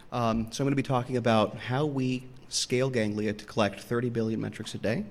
So I'm going to be talking about how we scale Ganglia to collect 30 billion metrics a day.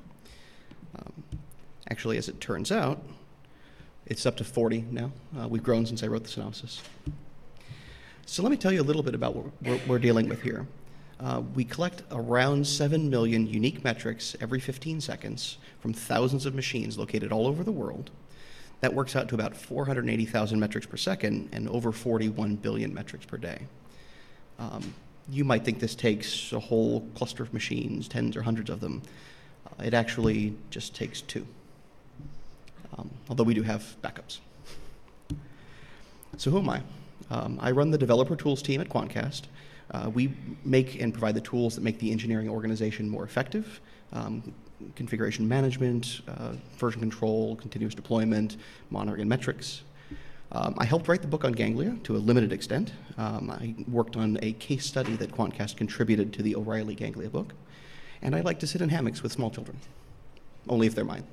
Actually, as it turns out, it's up to 40 now. We've grown since I wrote the synopsis. So let me tell you a little bit about what we're dealing with here. We collect around 7 million unique metrics every 15 seconds from thousands of machines located all over the world. That works out to about 480,000 metrics per second and over 41 billion metrics per day. You might think this takes a whole cluster of machines, tens or hundreds of them. It actually just takes two, although we do have backups. So who am I? I run the developer tools team at Quantcast. We make and provide the tools that make the engineering organization more effective. Configuration management, version control, continuous deployment, monitoring and metrics. I helped write the book on Ganglia to a limited extent. I worked on a case study that Quantcast contributed to the O'Reilly Ganglia book. And I like to sit in hammocks with small children, only if they're mine.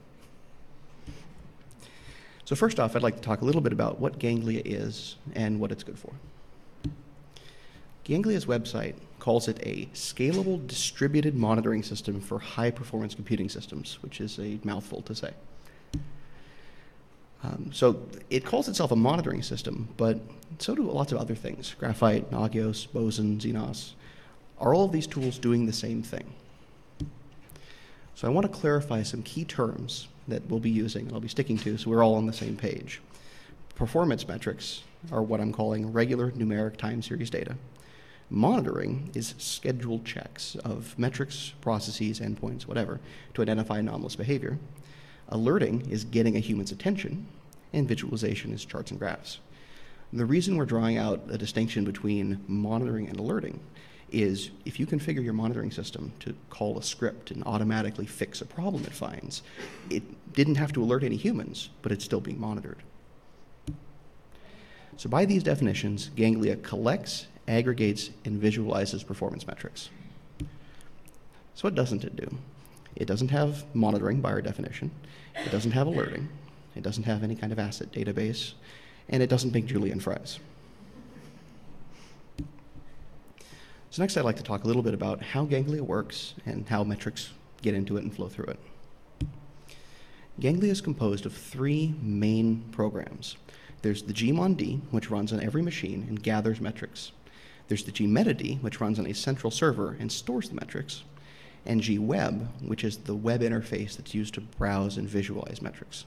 So first off, I'd like to talk a little bit about what Ganglia is and what it's good for. Ganglia's website calls it a scalable distributed monitoring system for high-performance computing systems, which is a mouthful to say. So it calls itself a monitoring system, but so do lots of other things. Graphite, Nagios, Boson, Xenos. Are all of these tools doing the same thing? So I want to clarify some key terms that we'll be using and I'll be sticking to so we're all on the same page. Performance metrics are what I'm calling regular numeric time series data. Monitoring is scheduled checks of metrics, processes, endpoints, whatever, to identify anomalous behavior. Alerting is getting a human's attention, and visualization is charts and graphs. The reason we're drawing out a distinction between monitoring and alerting is if you configure your monitoring system to call a script and automatically fix a problem it finds, it didn't have to alert any humans, but it's still being monitored. So by these definitions, Ganglia collects, aggregates, and visualizes performance metrics. So what doesn't it do? It doesn't have monitoring by our definition. It doesn't have alerting. It doesn't have any kind of asset database. And it doesn't make julienne fries. So next I'd like to talk a little bit about how Ganglia works and how metrics get into it and flow through it. Ganglia is composed of three main programs. There's the gmond, which runs on every machine and gathers metrics. There's the gmetad, which runs on a central server and stores the metrics. And gweb, which is the web interface that's used to browse and visualize metrics.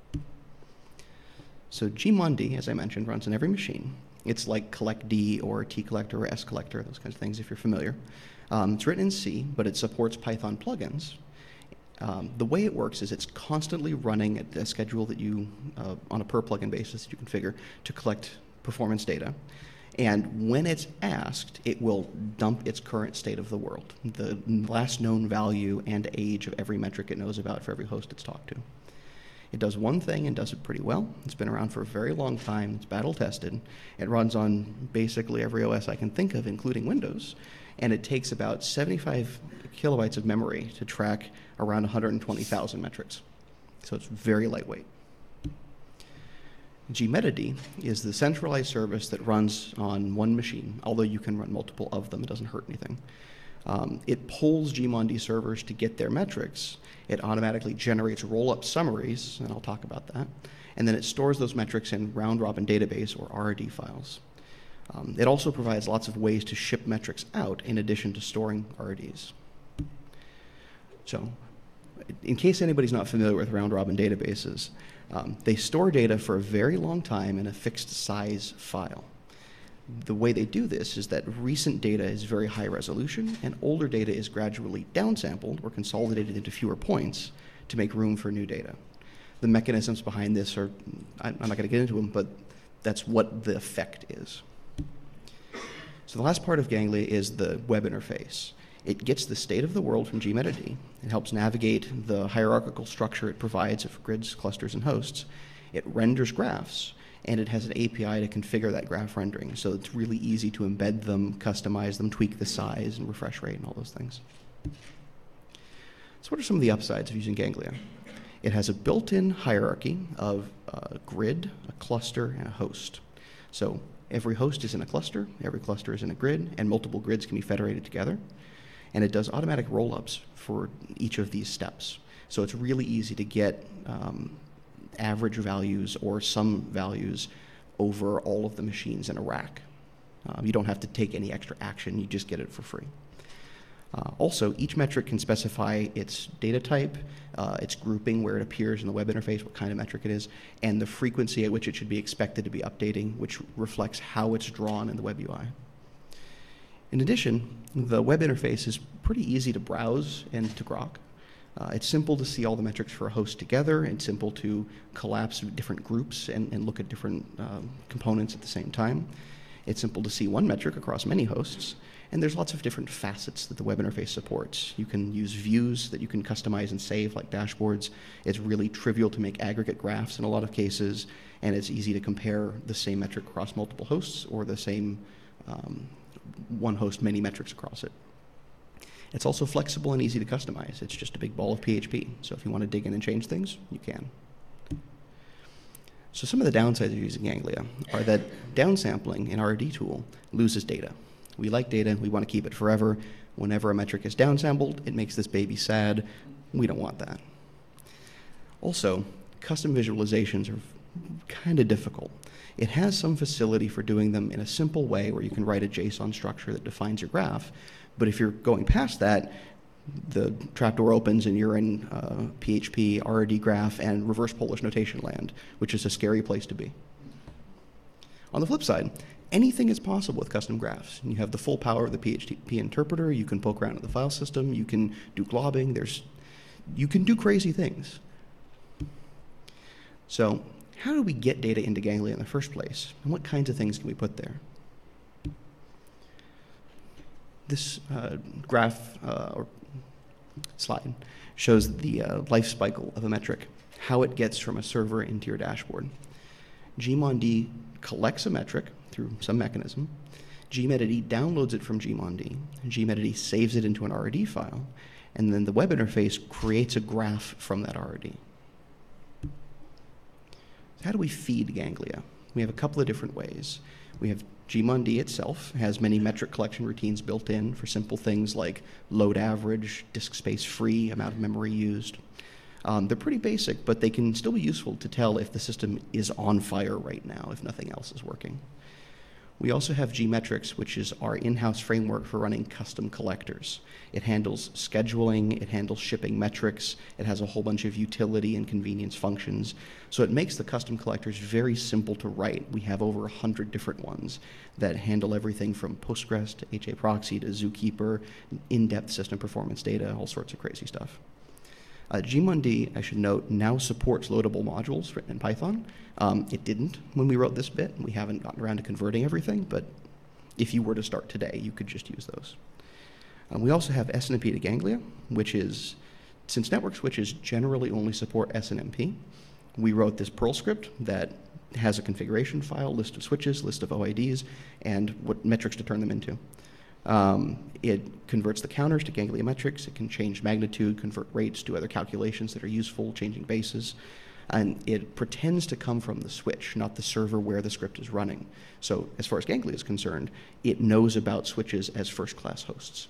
So gmond, as I mentioned, runs on every machine. It's like collectd or tcollector or scollector, those kinds of things if you're familiar. It's written in C, but it supports Python plugins. The way it works is it's constantly running at a schedule that you, on a per plugin basis that you configure to collect performance data. And when it's asked, it will dump its current state of the world, the last known value and age of every metric it knows about for every host it's talked to. It does one thing and does it pretty well. It's been around for a very long time. It's battle tested. It runs on basically every OS I can think of, including Windows. And it takes about 75 kilobytes of memory to track around 120,000 metrics. So it's very lightweight. gmetad is the centralized service that runs on one machine, although you can run multiple of them. It doesn't hurt anything. It pulls gmond servers to get their metrics. It automatically generates roll-up summaries, and I'll talk about that. And then it stores those metrics in round-robin database or RD files. It also provides lots of ways to ship metrics out in addition to storing RDs. So in case anybody's not familiar with round-robin databases, they store data for a very long time in a fixed size file. The way they do this is that recent data is very high resolution and older data is gradually downsampled or consolidated into fewer points to make room for new data. The mechanisms behind this are, I'm not going to get into them, but that's what the effect is. So the last part of Ganglia is the web interface. It gets the state of the world from gmetad. It helps navigate the hierarchical structure it provides of grids, clusters, and hosts. It renders graphs, and it has an API to configure that graph rendering, so it's really easy to embed them, customize them, tweak the size and refresh rate and all those things. So what are some of the upsides of using Ganglia? It has a built-in hierarchy of a grid, a cluster, and a host. So Every host is in a cluster, every cluster is in a grid, and multiple grids can be federated together. And it does automatic roll-ups for each of these steps. So it's really easy to get average values or some values over all of the machines in a rack. You don't have to take any extra action, you just get it for free. Also, each metric can specify its data type, its grouping, where it appears in the web interface, what kind of metric it is, and the frequency at which it should be expected to be updating, which reflects how it's drawn in the web UI. In addition, the web interface is pretty easy to browse and to grok. It's simple to see all the metrics for a host together. It's simple to collapse different groups and look at different components at the same time. It's simple to see one metric across many hosts. And there's lots of different facets that the web interface supports. You can use views that you can customize and save, like dashboards. It's really trivial to make aggregate graphs in a lot of cases, and it's easy to compare the same metric across multiple hosts or the same one host, many metrics across it. It's also flexible and easy to customize. It's just a big ball of PHP. So if you want to dig in and change things, you can. So some of the downsides of using Ganglia are that downsampling in RD tool loses data. We like data, we want to keep it forever. Whenever a metric is downsampled, it makes this baby sad. We don't want that. Also, custom visualizations are kind of difficult. It has some facility for doing them in a simple way where you can write a JSON structure that defines your graph, but if you're going past that, the trapdoor opens and you're in PHP, RD graph, and reverse Polish notation land, which is a scary place to be. On the flip side, anything is possible with custom graphs. You have the full power of the PHP interpreter. You can poke around in the file system. You can do globbing. You can do crazy things. So how do we get data into Ganglia in the first place? And what kinds of things can we put there? This graph or slide shows the life cycle of a metric, how it gets from a server into your dashboard. Gmod collects a metric through some mechanism. Gmedit downloads it from Gmod, and Gmedit saves it into an RD file, and then the web interface creates a graph from that RD. So how do we feed Ganglia? We have a couple of different ways. We have Gmod itself has many metric collection routines built in for simple things like load average, disk space free, amount of memory used. They're pretty basic, but they can still be useful to tell if the system is on fire right now, if nothing else is working. We also have Gmetrics, which is our in-house framework for running custom collectors. It handles scheduling, it handles shipping metrics, it has a whole bunch of utility and convenience functions. So it makes the custom collectors very simple to write. We have over 100 different ones that handle everything from Postgres to HAProxy to Zookeeper, in-depth system performance data, all sorts of crazy stuff. Gmod, I should note, now supports loadable modules written in Python. It didn't when we wrote this bit. We haven't gotten around to converting everything, but if you were to start today, you could just use those. We also have SNMP to Ganglia, which is, since network switches generally only support SNMP, we wrote this Perl script that has a configuration file, list of switches, list of OIDs, and what metrics to turn them into. It converts the counters to Ganglia metrics. It can change magnitude, convert rates, do other calculations that are useful, changing bases. And it pretends to come from the switch, not the server where the script is running. So as far as Ganglia is concerned, it knows about switches as first-class hosts.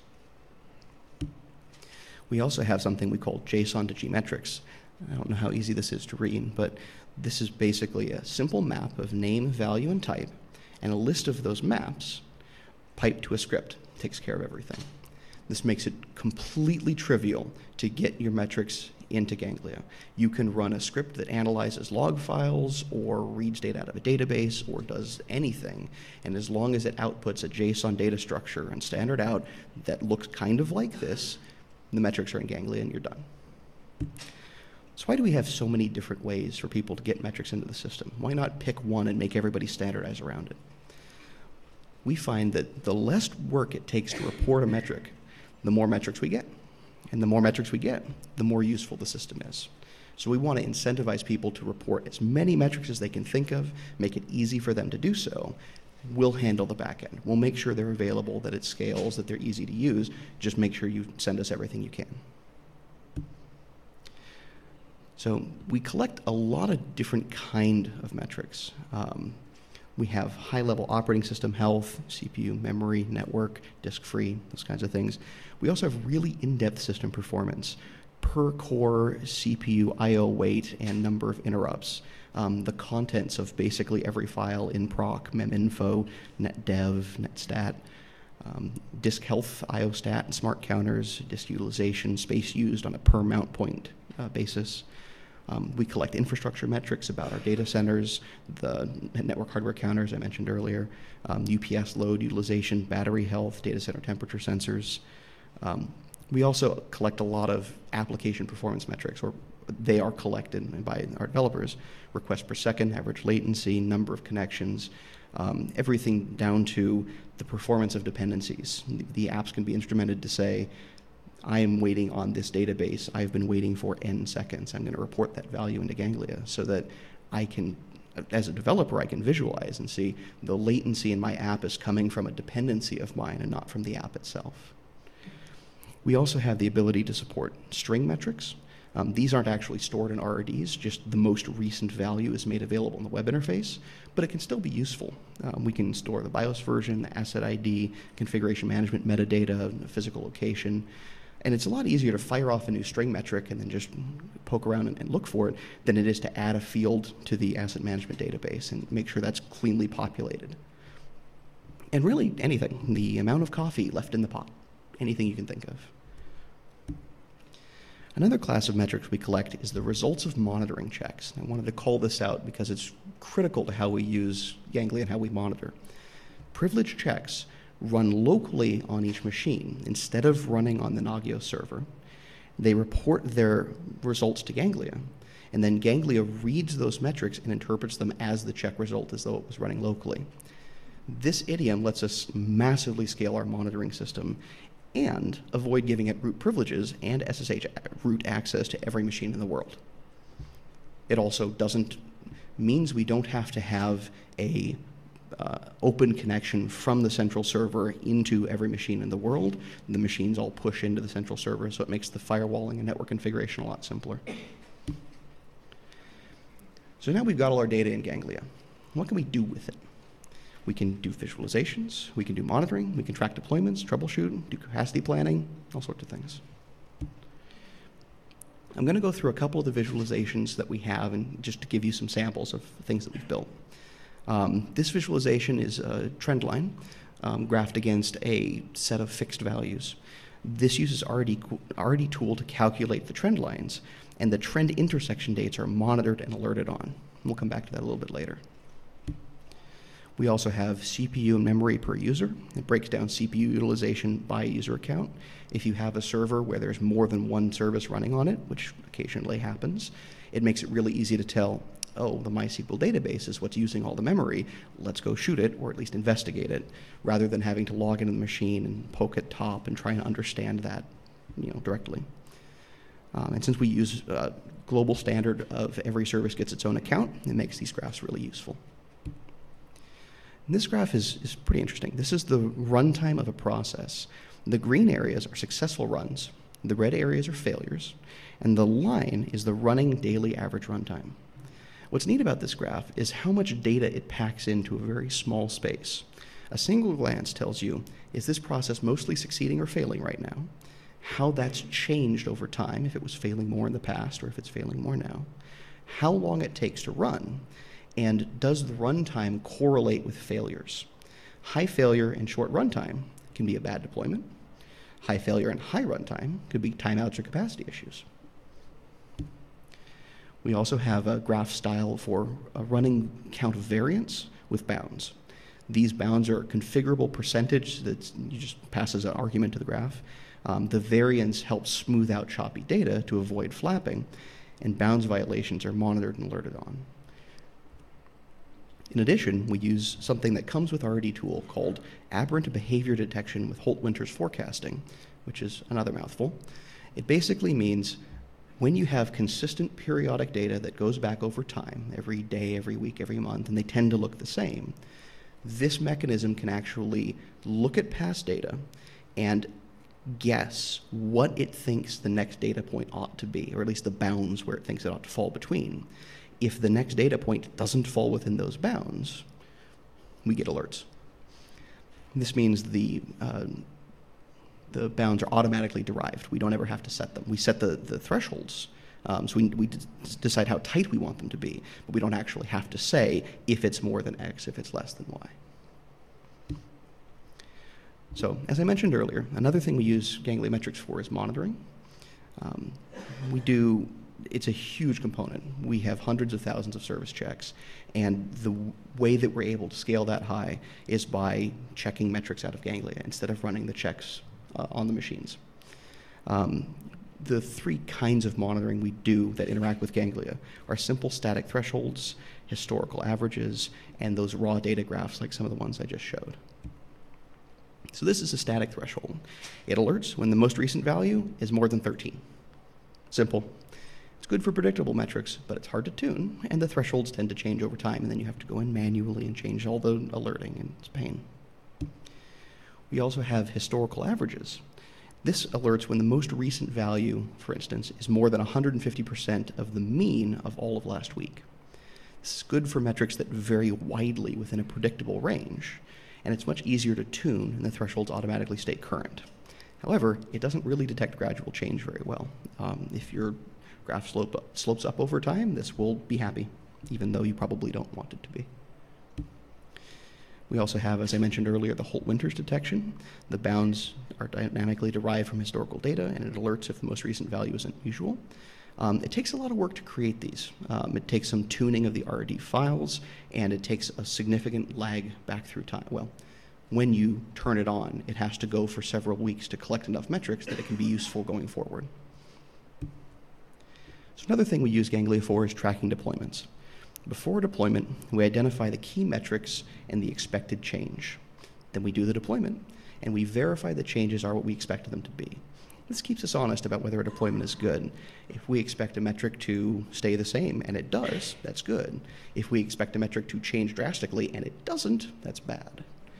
We also have something we call JSON to Gmetrics. I don't know how easy this is to read, but this is basically a simple map of name, value, and type, and a list of those maps piped to a script. Takes care of everything. This makes it completely trivial to get your metrics into Ganglia. You can run a script that analyzes log files or reads data out of a database or does anything, and as long as it outputs a JSON data structure and standard out that looks kind of like this, the metrics are in Ganglia and you're done. So why do we have so many different ways for people to get metrics into the system? Why not pick one and make everybody standardize around it? We find that the less work it takes to report a metric, the more metrics we get. And the more metrics we get, the more useful the system is. So we want to incentivize people to report as many metrics as they can think of, make it easy for them to do so. We'll handle the back end. We'll make sure they're available, that it scales, that they're easy to use. Just make sure you send us everything you can. So we collect a lot of different kind of metrics. We have high-level operating system health, CPU, memory, network, disk-free, those kinds of things. We also have really in-depth system performance per core CPU I/O weight and number of interrupts. The contents of basically every file in proc, meminfo, netdev, netstat, disk health, IOStat, and smart counters, disk utilization, space used on a per mount point basis. We collect infrastructure metrics about our data centers, the network hardware counters I mentioned earlier, UPS load utilization, battery health, data center temperature sensors. We also collect a lot of application performance metrics, or they are collected by our developers. Requests per second, average latency, number of connections, everything down to the performance of dependencies. The apps can be instrumented to say, I am waiting on this database. I've been waiting for n seconds. I'm going to report that value into Ganglia so that I can, as a developer, I can visualize and see the latency in my app is coming from a dependency of mine and not from the app itself. We also have the ability to support string metrics. These aren't actually stored in RRDs, just the most recent value is made available in the web interface, but it can still be useful. We can store the BIOS version, the asset ID, configuration management metadata, physical location, and it's a lot easier to fire off a new string metric and then just poke around and look for it than it is to add a field to the asset management database and make sure that's cleanly populated. And really anything, the amount of coffee left in the pot, anything you can think of. Another class of metrics we collect is the results of monitoring checks. I wanted to call this out because it's critical to how we use Ganglia and how we monitor. Privilege checks run locally on each machine instead of running on the Nagios server. They report their results to Ganglia, and then Ganglia reads those metrics and interprets them as the check result as though it was running locally. This idiom lets us massively scale our monitoring system and avoid giving it root privileges and SSH root access to every machine in the world. It also means we don't have to have a open connection from the central server into every machine in the world. The machines all push into the central server, so it makes the firewalling and network configuration a lot simpler. So now we've got all our data in Ganglia. What can we do with it? We can do visualizations, we can do monitoring, we can track deployments, troubleshoot, do capacity planning, all sorts of things. I'm going to go through a couple of the visualizations that we have and just to give you some samples of things that we've built. This visualization is a trend line graphed against a set of fixed values. This uses RD tool to calculate the trend lines, and the trend intersection dates are monitored and alerted on. We'll come back to that a little bit later. We also have CPU and memory per user. It breaks down CPU utilization by user account. If you have a server where there's more than one service running on it, which occasionally happens, it makes it really easy to tell, oh, the MySQL database is what's using all the memory. Let's go shoot it, or at least investigate it, rather than having to log into the machine and poke at top and try and understand that directly. And since we use a global standard of every service gets its own account, it makes these graphs really useful. And this graph is pretty interesting. This is the runtime of a process. The green areas are successful runs. The red areas are failures. And the line is the running daily average runtime. What's neat about this graph is how much data it packs into a very small space. A single glance tells you, is this process mostly succeeding or failing right now? How that's changed over time, if it was failing more in the past or if it's failing more now. How long it takes to run. And does the runtime correlate with failures? High failure and short runtime can be a bad deployment. High failure and high runtime could be timeouts or capacity issues. We also have a graph style for a running count of variance with bounds. These bounds are a configurable percentage that you just pass as an argument to the graph. The variance helps smooth out choppy data to avoid flapping, and bounds violations are monitored and alerted on. In addition, we use something that comes with RD tool called aberrant behavior detection with Holt-Winters forecasting, which is another mouthful. It basically means when you have consistent periodic data that goes back over time, every day, every week, every month, and they tend to look the same, this mechanism can actually look at past data and guess what it thinks the next data point ought to be, or at least the bounds where it thinks it ought to fall between. If the next data point doesn't fall within those bounds, we get alerts. This means the bounds are automatically derived. We don't ever have to set them. We set the thresholds, so we decide how tight we want them to be, but we don't actually have to say if it's more than X, if it's less than Y. So, as I mentioned earlier, another thing we use gangliometrics for is monitoring. It's a huge component. We have hundreds of thousands of service checks, and the way that we're able to scale that high is by checking metrics out of Ganglia instead of running the checks on the machines. The three kinds of monitoring we do that interact with Ganglia are simple static thresholds, historical averages, and those raw data graphs like some of the ones I just showed. So this is a static threshold. It alerts when the most recent value is more than 13. Simple. It's good for predictable metrics, but it's hard to tune, and the thresholds tend to change over time, and then you have to go in manually and change all the alerting, and it's a pain. We also have historical averages. This alerts when the most recent value, for instance, is more than 150% of the mean of all of last week. This is good for metrics that vary widely within a predictable range, and it's much easier to tune, and the thresholds automatically stay current. However, it doesn't really detect gradual change very well. If your graph slopes up over time, this will be happy, even though you probably don't want it to be. We also have, as I mentioned earlier, the Holt-Winters detection. The bounds are dynamically derived from historical data, and it alerts if the most recent value is unusual. It takes a lot of work to create these. It takes some tuning of the RD files, and it takes a significant lag back through time. Well, when you turn it on, it has to go for several weeks to collect enough metrics that it can be useful going forward. So another thing we use Ganglia for is tracking deployments. Before deployment, we identify the key metrics and the expected change. Then we do the deployment, and we verify the changes are what we expected them to be. This keeps us honest about whether a deployment is good. If we expect a metric to stay the same, and it does, that's good. If we expect a metric to change drastically, and it doesn't, that's bad.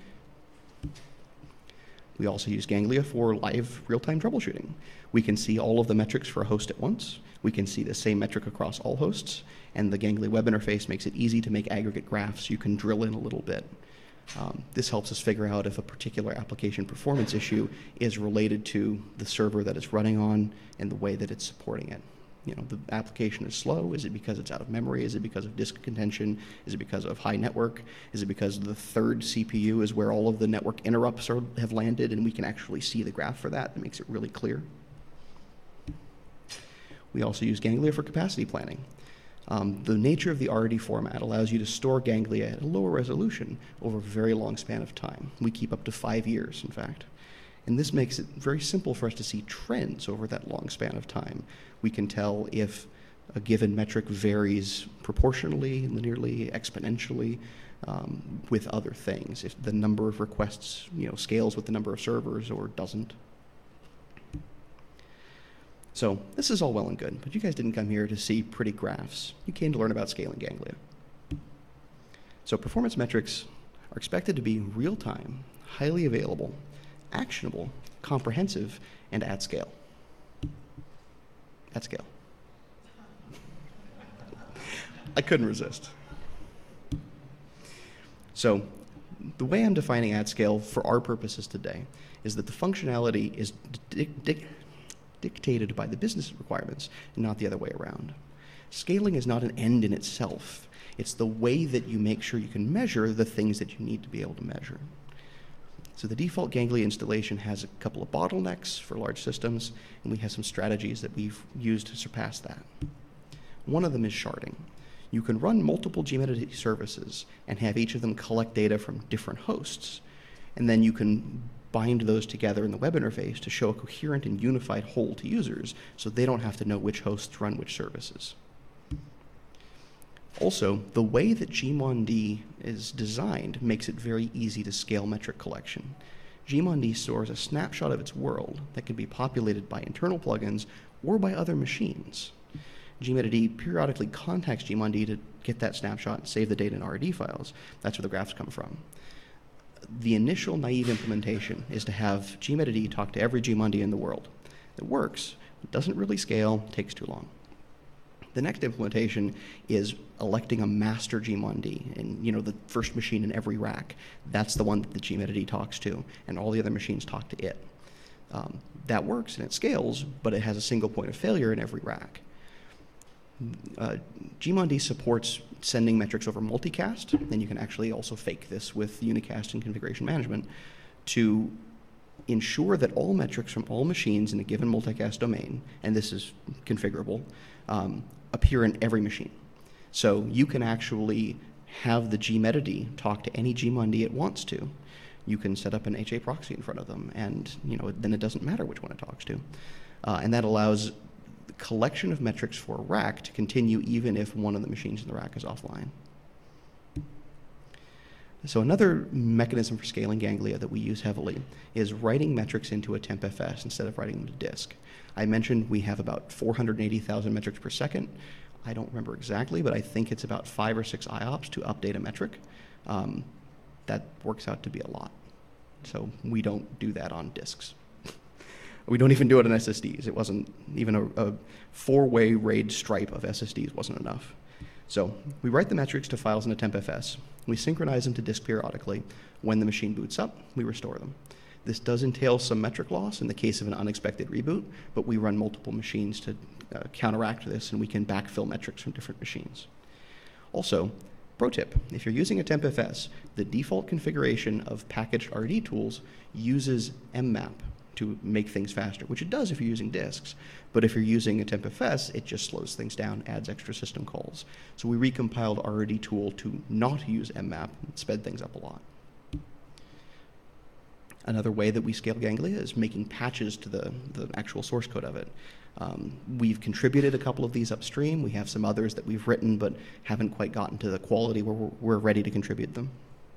We also use Ganglia for live real-time troubleshooting. We can see all of the metrics for a host at once. We can see the same metric across all hosts, and the Ganglia web interface makes it easy to make aggregate graphs. You can drill in a little bit. This helps us figure out if a particular application performance issue is related to the server that it's running on and the way that it's supporting it. You know, the application is slow. Is it because it's out of memory? Is it because of disk contention? Is it because of high network? Is it because the third CPU is where all of the network interrupts have landed, and we can actually see the graph for that? That makes it really clear. We also use Ganglia for capacity planning. The nature of the RD format allows you to store Ganglia at a lower resolution over a very long span of time. We keep up to 5 years, in fact. And this makes it very simple for us to see trends over that long span of time. We can tell if a given metric varies proportionally, linearly, exponentially with other things, if the number of requests scales with the number of servers or doesn't. So this is all well and good, but you guys didn't come here to see pretty graphs. You came to learn about scaling Ganglia. So performance metrics are expected to be real-time, highly available, actionable, comprehensive, and at scale. At scale. I couldn't resist. So the way I'm defining at scale for our purposes today is that the functionality is dictated by the business requirements and not the other way around. Scaling is not an end in itself. It's the way that you make sure you can measure the things that you need to be able to measure. So the default Ganglia installation has a couple of bottlenecks for large systems, and we have some strategies that we've used to surpass that. One of them is sharding. You can run multiple gmetadata services and have each of them collect data from different hosts, and then you can bind those together in the web interface to show a coherent and unified whole to users so they don't have to know which hosts run which services. Also, the way that Gmond is designed makes it very easy to scale metric collection. Gmond stores a snapshot of its world that can be populated by internal plugins or by other machines. Gmetad periodically contacts Gmond to get that snapshot and save the data in RD files. That's where the graphs come from. The initial naive implementation is to have Gmetad talk to every Gmond in the world. It works, it doesn't really scale, takes too long. The next implementation is electing a master GMOND, and the first machine in every rack. That's the one that the gMetad talks to, and all the other machines talk to it. That works and it scales, but it has a single point of failure in every rack. GMOND supports sending metrics over multicast, and you can actually also fake this with unicast and configuration management to ensure that all metrics from all machines in a given multicast domain, and this is configurable, appear in every machine. So you can actually have the gMetad talk to any GMOND it wants to. You can set up an HA proxy in front of them, and then it doesn't matter which one it talks to. And that allows the collection of metrics for a rack to continue even if one of the machines in the rack is offline. So another mechanism for scaling Ganglia that we use heavily is writing metrics into a TempFS instead of writing them to disk. I mentioned we have about 480,000 metrics per second. I don't remember exactly, but I think it's about 5 or 6 IOPS to update a metric. That works out to be a lot. So we don't do that on disks. We don't even do it on SSDs. It wasn't even a 4-way RAID stripe of SSDs wasn't enough. So we write the metrics to files in a TempFS. We synchronize them to disk periodically. When the machine boots up, we restore them. This does entail some metric loss in the case of an unexpected reboot, but we run multiple machines to counteract this, and we can backfill metrics from different machines. Also, pro tip, if you're using a TempFS, the default configuration of packaged RD tools uses mmap to make things faster, which it does if you're using disks. But if you're using a TempFS, it just slows things down, adds extra system calls. So we recompiled RD tool to not use mmap and sped things up a lot. Another way that we scale Ganglia is making patches to the actual source code of it. We've contributed a couple of these upstream. We have some others that we've written but haven't quite gotten to the quality where we're ready to contribute them.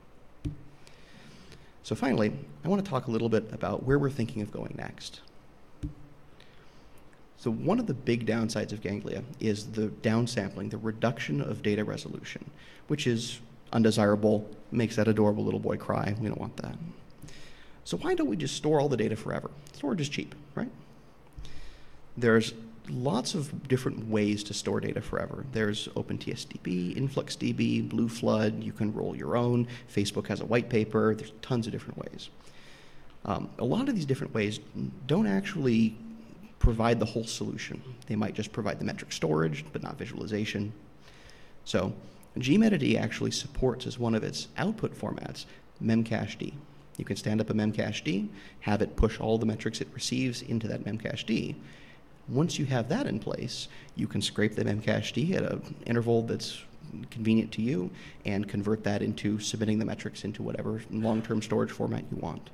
So finally, I want to talk a little bit about where we're thinking of going next. So one of the big downsides of Ganglia is the downsampling, the reduction of data resolution, which is undesirable, makes that adorable little boy cry. We don't want that. So why don't we just store all the data forever? Storage is cheap, right? There's lots of different ways to store data forever. There's OpenTSDB, InfluxDB, BlueFlood. You can roll your own. Facebook has a white paper. There's tons of different ways. A lot of these different ways don't actually provide the whole solution. They might just provide the metric storage, but not visualization. So gMetad actually supports, as one of its output formats, memcached. You can stand up a memcached, have it push all the metrics it receives into that memcached. Once you have that in place, you can scrape the memcached at an interval that's convenient to you and convert that into submitting the metrics into whatever long-term storage format you want.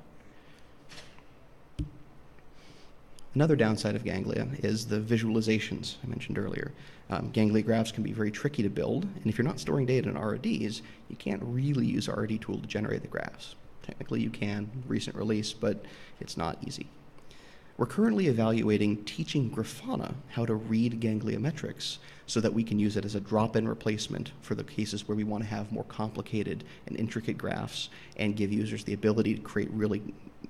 Another downside of Ganglia is the visualizations I mentioned earlier. Ganglia graphs can be very tricky to build, and if you're not storing data in RDs, you can't really use a RD tool to generate the graphs. Technically you can, recent release, but it's not easy. We're currently evaluating teaching Grafana how to read Ganglia metrics so that we can use it as a drop-in replacement for the cases where we want to have more complicated and intricate graphs and give users the ability to create really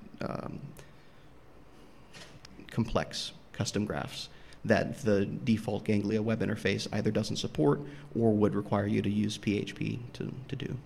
complex custom graphs that the default Ganglia web interface either doesn't support or would require you to use PHP to do.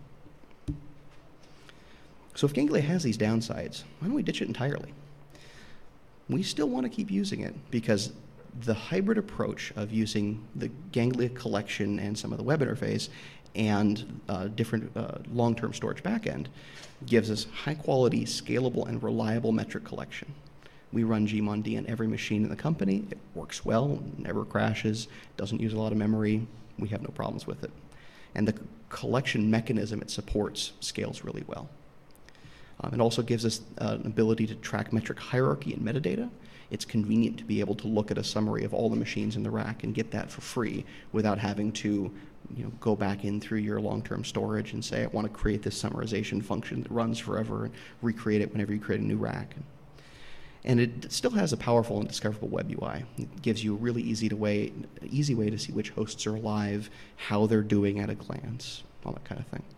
So if Ganglia has these downsides, why don't we ditch it entirely? We still want to keep using it because the hybrid approach of using the Ganglia collection and some of the web interface and different long-term storage backend gives us high-quality, scalable, and reliable metric collection. We run gMonD on every machine in the company. It works well, never crashes, doesn't use a lot of memory. We have no problems with it. And the collection mechanism it supports scales really well. It also gives us an ability to track metric hierarchy and metadata. It's convenient to be able to look at a summary of all the machines in the rack and get that for free without having to go back in through your long-term storage and say, I want to create this summarization function that runs forever and recreate it whenever you create a new rack. And it still has a powerful and discoverable web UI. It gives you a really easy way to see which hosts are alive, how they're doing at a glance, all that kind of thing.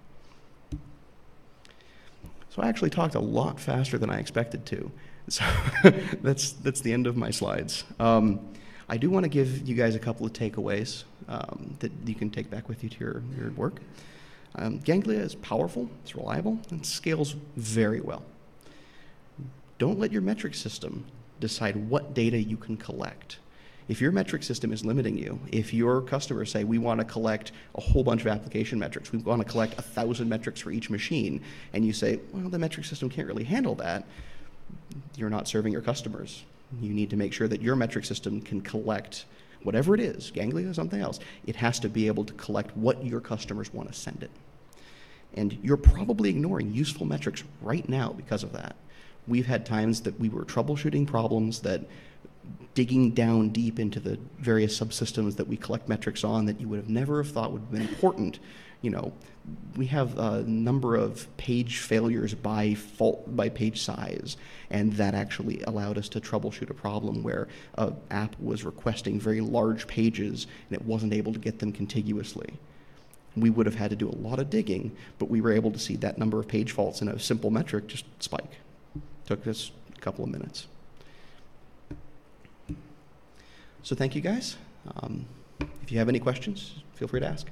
So I actually talked a lot faster than I expected to. So that's the end of my slides. I do want to give you guys a couple of takeaways. that you can take back with you to your work. Ganglia is powerful, it's reliable, and scales very well. Don't let your metric system decide what data you can collect. If your metric system is limiting you, if your customers say, we want to collect a whole bunch of application metrics, we want to collect 1,000 metrics for each machine, and you say, well, the metric system can't really handle that, you're not serving your customers. You need to make sure that your metric system can collect whatever it is, Ganglia or something else. It has to be able to collect what your customers want to send it. And you're probably ignoring useful metrics right now because of that. We've had times that we were troubleshooting problems that digging down deep into the various subsystems that we collect metrics on that you would have never have thought would have been important. You know, we have a number of page failures by page size, and that actually allowed us to troubleshoot a problem where an app was requesting very large pages and it wasn't able to get them contiguously. We would have had to do a lot of digging, but we were able to see that number of page faults in a simple metric just spike. Took us a couple of minutes. So thank you, guys. If you have any questions, feel free to ask.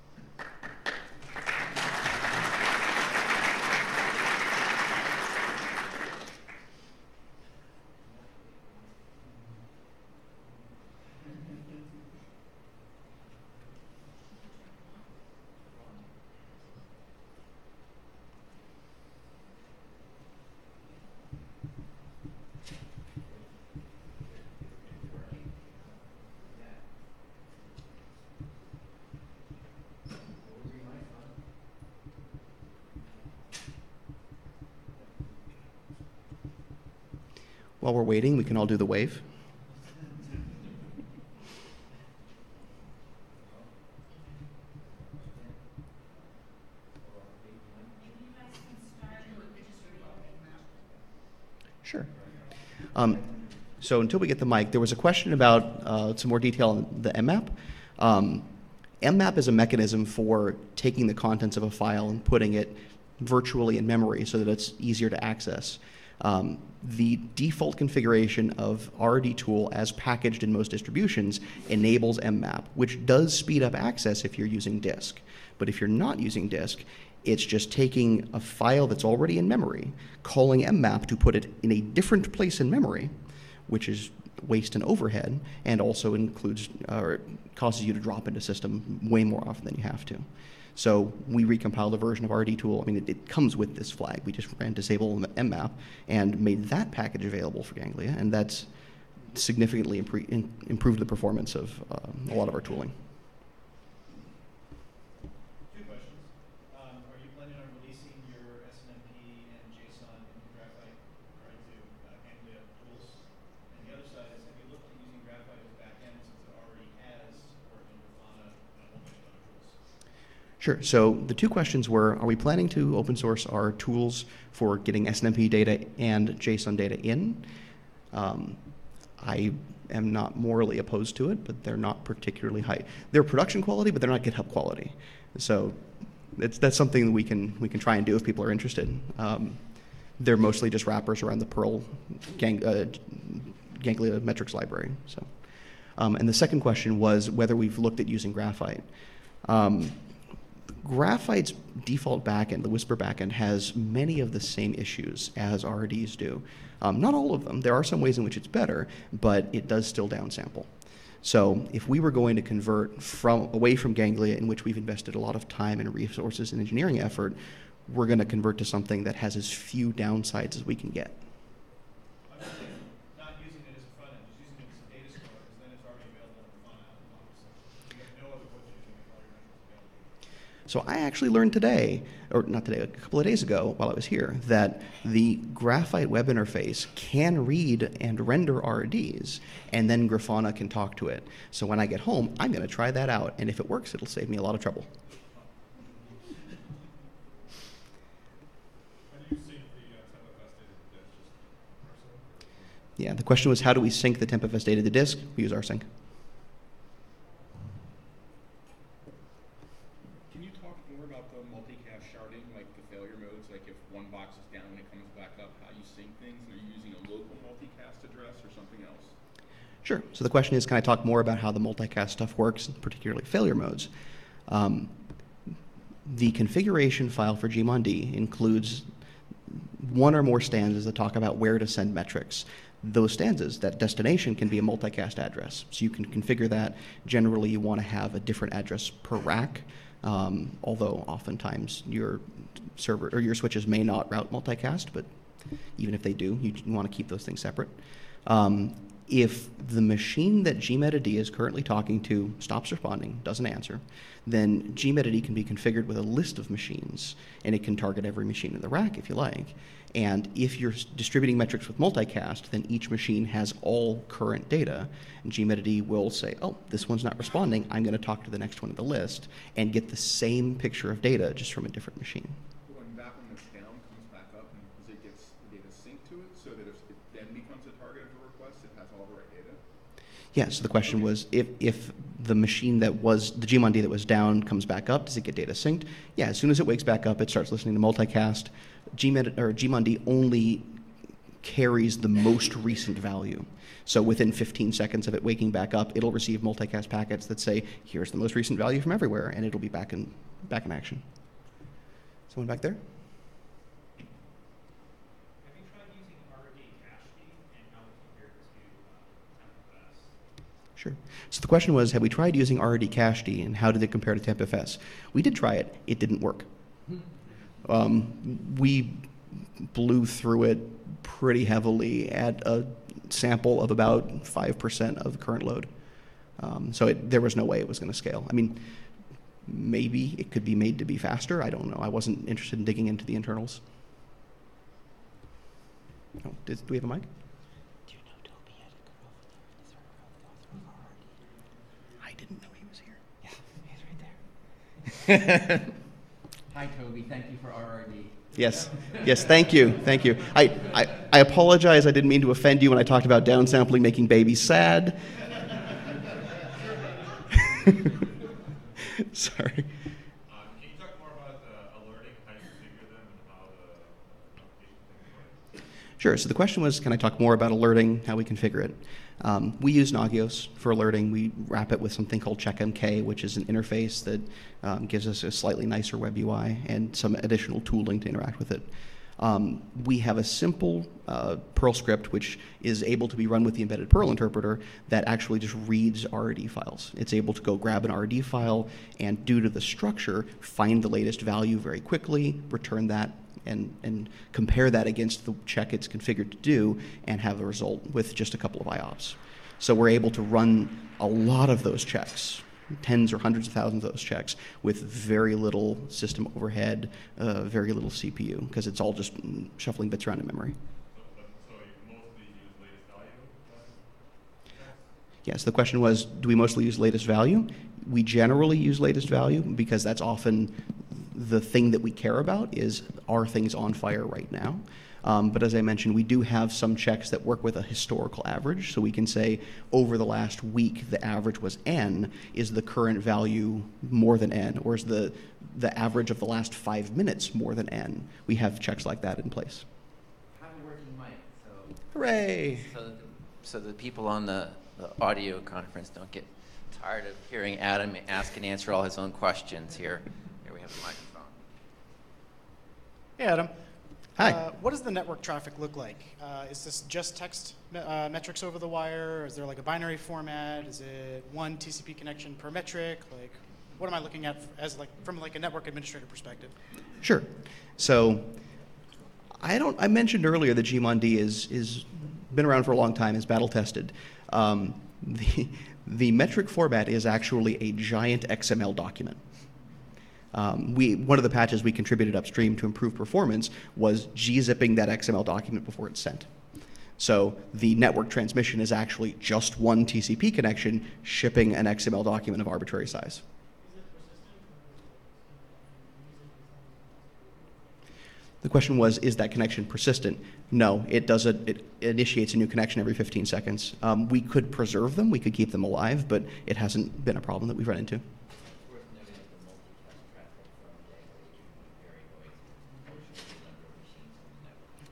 While we're waiting, we can all do the wave. Sure. So until we get the mic, there was a question about some more detail on the mmap. Mmap is a mechanism for taking the contents of a file and putting it virtually in memory so that it's easier to access. The default configuration of RDTool as packaged in most distributions enables mmap, which does speed up access if you're using disk. But if you're not using disk, it's just taking a file that's already in memory, calling mmap to put it in a different place in memory, which is waste and overhead, and also includes or causes you to drop into system way more often than you have to. So we recompiled a version of RDTool. I mean, it comes with this flag. We just ran disable mmap and made that package available for Ganglia, and that's significantly improved the performance of a lot of our tooling. Two questions. Are you planning on releasing your SNMP and JSON in Graphite or into Ganglia tools? And the other side is, have you looked at using Graphite as backend since it already has support in Grafana and a whole bunch of other tools? Sure. So the two questions were, are we planning to open source our tools for getting SNMP data and JSON data in? I am not morally opposed to it, but they're not particularly high. They're production quality, but they're not GitHub quality. So that's something that we can try and do if people are interested. They're mostly just wrappers around the Perl Ganglia metrics library. So, and the second question was whether we've looked at using Graphite. Graphite's default backend, the Whisper backend, has many of the same issues as RDs do. Not all of them. There are some ways in which it's better, but it does still downsample. So if we were going to convert away from Ganglia, in which we've invested a lot of time and resources and engineering effort, we're going to convert to something that has as few downsides as we can get. I'm not using it as a front end, just using it as a data store, because then it's already available in Grafana out of the box. You have no other way to make all your metrics available. So I actually learned today, or not today, a couple of days ago while I was here, that the Graphite web interface can read and render RDs, and then Grafana can talk to it. So when I get home, I'm going to try that out, and if it works, it'll save me a lot of trouble. How do you sync the TempFS data to disk? Just rsync? Yeah, the question was, how do we sync the TempFS data to disk? We use rsync. Can you talk more about the multicast sharding, like the failure modes, like if one box is down and it comes back up, how you sync things? Are you using a local multicast address or something else? Sure. So the question is, can I talk more about how the multicast stuff works, particularly failure modes? The configuration file for Gmond includes one or more stanzas that talk about where to send metrics. Those stanzas, that destination, can be a multicast address. So you can configure that. Generally, you want to have a different address per rack, although oftentimes your server or your switches may not route multicast, but even if they do, you want to keep those things separate. If the machine that gmetad is currently talking to stops responding, doesn't answer, then gmetad can be configured with a list of machines, and it can target every machine in the rack if you like. And if you're distributing metrics with multicast, then each machine has all current data, and gmetad will say, oh, this one's not responding, I'm going to talk to the next one in the list, and get the same picture of data just from a different machine. When that one that's down comes back up and does it gets the data synced to it so that if it then becomes a target of a request, it has all the right data? Yeah, so the question was, if the machine that was, the Gmond that was down comes back up, does it get data synced? Yeah, as soon as it wakes back up, it starts listening to multicast. Gmond only carries the most recent value. So within 15 seconds of it waking back up, it'll receive multicast packets that say, here's the most recent value from everywhere, and it'll be back in action. Someone back there? Have you tried using RD cachd and how it compares to TempFS? Sure. So the question was, have we tried using RD cachd and how did it compare to TempFS? We did try it. It didn't work. We blew through it pretty heavily at a sample of about 5% of the current load. So there was no way it was going to scale. I mean, maybe it could be made to be faster. I don't know. I wasn't interested in digging into the internals. Oh, do we have a mic? Do you know Toby had a girl with him? Is there a girl with I didn't know he was here. Yeah, he's right there. Hi, Toby. Thank you for RRD. Yes. Yes, thank you. Thank you. I apologize. I didn't mean to offend you when I talked about downsampling making babies sad. Sorry. Can you talk more about the alerting, how you configure them, and how the application things work? Sure. So the question was, can I talk more about alerting, how we configure it? We use Nagios for alerting. We wrap it with something called CheckMK, which is an interface that gives us a slightly nicer web UI and some additional tooling to interact with it. We have a simple Perl script which is able to be run with the embedded Perl interpreter that actually just reads RD files. It's able to go grab an RD file and, due to the structure, find the latest value very quickly, return that, and compare that against the check it's configured to do, and have the result with just a couple of IOPS. So we're able to run a lot of those checks, tens or hundreds of thousands of those checks, with very little system overhead, very little CPU, because it's all just shuffling bits around in memory. So you mostly use latest value? Yes, the question was, do we mostly use latest value? We generally use latest value because that's often the thing that we care about is, are things on fire right now? But as I mentioned, we do have some checks that work with a historical average. So we can say over the last week, the average was N. Is the current value more than N? Or is the average of the last 5 minutes more than N? We have checks like that in place. I have a working mic, so Hooray! so the people on the audio conference don't get tired of hearing Adam ask and answer all his own questions here. Here we have the microphone. Hey, Adam. Hi. What does the network traffic look like? Is this just text metrics over the wire? Is there like a binary format? Is it one TCP connection per metric? Like, what am I looking at as from a network administrator perspective? Sure. So I mentioned earlier that Gmond is been around for a long time, is battle tested. The metric format is actually a giant XML document. One of the patches we contributed upstream to improve performance was gzipping that XML document before it's sent. So the network transmission is actually just one TCP connection shipping an XML document of arbitrary size. The question was, is that connection persistent? No, it doesn't. It initiates a new connection every 15 seconds. We could preserve them, we could keep them alive, but it hasn't been a problem that we've run into.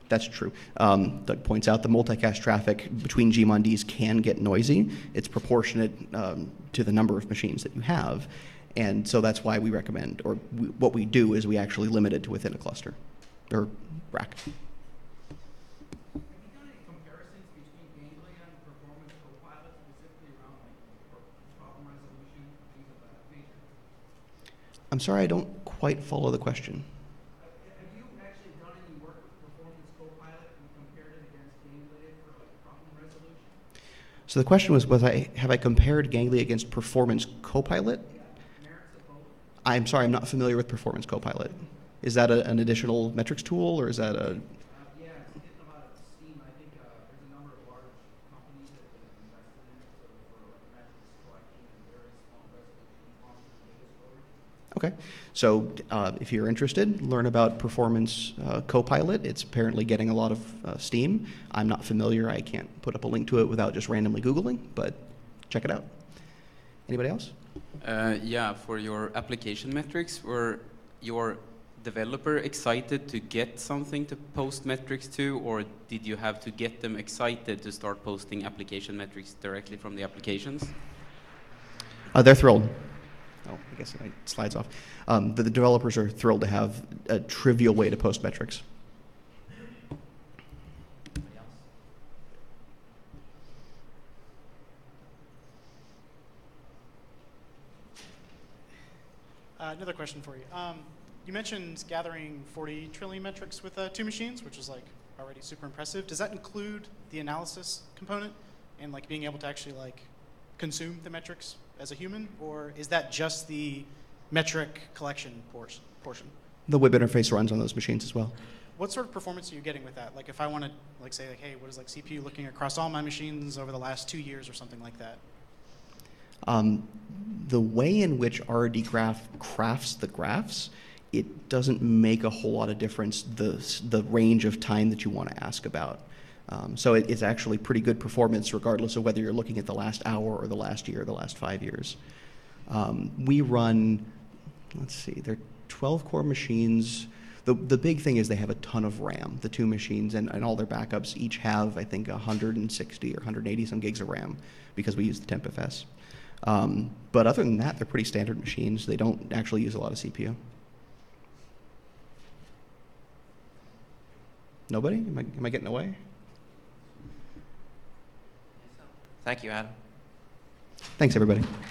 That's true. Doug points out the multicast traffic between GMONDs can get noisy. It's proportionate to the number of machines that you have. And so that's why we recommend, or what we do is we actually limit it to within a cluster or rack. Have you done any comparisons between Ganglia and Performance Copilot, specifically around like problem resolution, things of that nature? I'm sorry, I don't quite follow the question. Have you actually done any work with Performance Copilot and compared it against Ganglia for like problem resolution? So the question was have I compared Ganglia against Performance Copilot? Merits of both? I'm sorry, I'm not familiar with Performance Copilot. Is that an additional metrics tool, or is that a... Yeah, it's getting a lot of steam. I think there's a number of large companies that have invested in it for like metrics collection and very small resolution long-term data storage. Okay. So if you're interested, learn about Performance Copilot. It's apparently getting a lot of steam. I'm not familiar. I can't put up a link to it without just randomly Googling, but check it out. Anybody else? Yeah, for your application metrics, were your developer excited to get something to post metrics to, or did you have to get them excited to start posting application metrics directly from the applications? They're thrilled. Oh, I guess it slides off. The developers are thrilled to have a trivial way to post metrics. Anybody else? Another question for you. You mentioned gathering 40 trillion metrics with 2 machines, which is like already super impressive. Does that include the analysis component and like being able to actually like consume the metrics as a human, or is that just the metric collection portion? The web interface runs on those machines as well. What sort of performance are you getting with that? Like if I want to like say like, hey, what is like CPU looking across all my machines over the last 2 years or something like that? The way in which RDGraph crafts the graphs, it doesn't make a whole lot of difference the range of time that you want to ask about. So it's actually pretty good performance regardless of whether you're looking at the last hour or the last year or the last 5 years. We run, let's see, they're 12-core machines. The big thing is they have a ton of RAM. The 2 machines and all their backups each have, I think, 160 or 180 some gigs of RAM because we use the TempFS. But other than that, they're pretty standard machines. They don't actually use a lot of CPU. Nobody? Am I getting away? Thank you, Adam. Thanks, everybody.